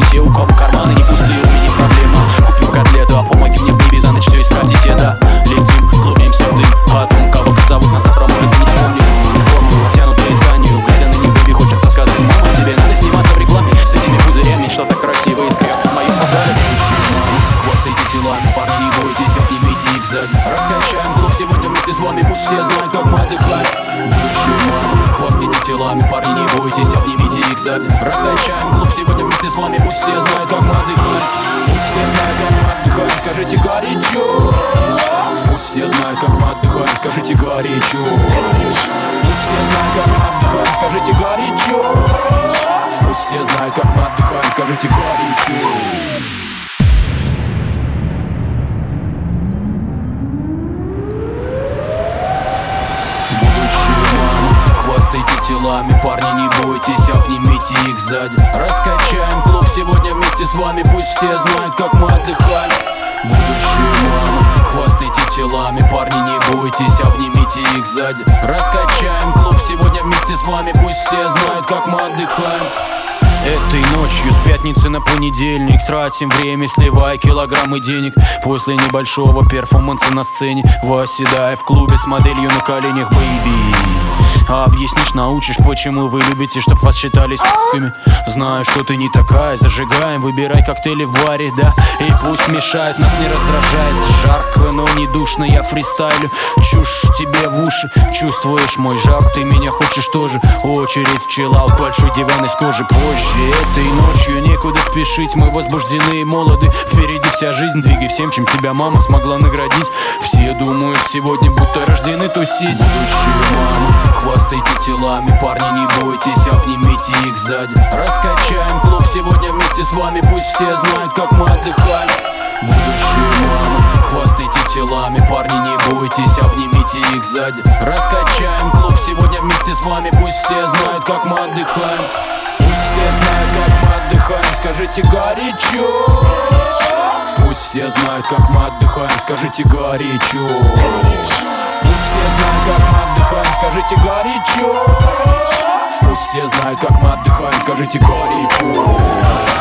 все, у кого карманы не пустые, у меня проблема. Купил котлету, а помоги мне, бэби, за ночь все истратить, да. Летим, клубимся в дым, о том, кого как зовут, на завтра может и не вспомню. Форму обтянутой тканью, глядя на них, бэби, хочется сказать: мама, тебе надо сниматься в рекламе с этими пузырями, что так красиво искрятся в моем подвале. Хвастайте телами, парни, не бойтесь, обнимите их сзади. Раскачаем клуб сегодня вместе с вами, пусть все знают, как мы отдыхаем. Будущие мамы, хвастайте телами, парни, не бойтесь, обнимите их сзади. Раскачаем клуб сегодня вместе с вами, пусть все знают, как мы отдыхаем. Пусть все знают, как мы отдыхаем, скажите горячо. Пусть все знают, как мы отдыхаем, скажите горячо. Пусть все знают, как мы отдыхаем, скажите горячо. Пусть все знают, как мы отдыхаем, скажите горячо. Хвастайте телами, парни, не бойтесь, обнимите их сзади. Раскачаем клуб сегодня вместе с вами, пусть все знают, как мы отдыхаем. Будущие мамы, хвастайте телами, парни, не бойтесь, обнимите их сзади. Раскачаем клуб сегодня вместе с вами, пусть все знают, как мы отдыхаем. Этой ночью с пятницы на понедельник тратим время, сливая килограммы денег. После небольшого перформанса на сцене, восседая в клубе с моделью на коленях, бэйби. А объяснишь, научишь, почему вы любите, чтоб вас считали с***ками. Знаю, что ты не такая, зажигаем, выбирай коктейли в баре, да. И пусть мешает, нас не раздражает. Жарко, но не душно, я фристайлю. Чушь тебе в уши, чувствуешь мой жар, ты меня хочешь тоже. Очередь в чиллаут, большой диван из кожи позже. Этой ночью некуда спешить, мы возбуждены и молоды. Впереди вся жизнь, двигай всем, чем тебя мама смогла наградить. Все думают сегодня, будто рождены тусить. Будущие мамы, хвастайте телами, парни, не бойтесь, обнимите их сзади. Раскачаем клуб сегодня вместе с вами, пусть все знают, как мы отдыхаем. Будущие мамы, хвастайте телами, парни, не бойтесь, обнимите их сзади. Раскачаем клуб сегодня вместе с вами, пусть все знают, как мы отдыхаем. Пусть все знают, как мы отдыхаем, скажите горячо. Пусть все знают, как мы отдыхаем, скажите горячо. Пусть все знают, как мы отдыхаем, скажите горячо. Пусть все знают, как мы отдыхаем, скажите горячо.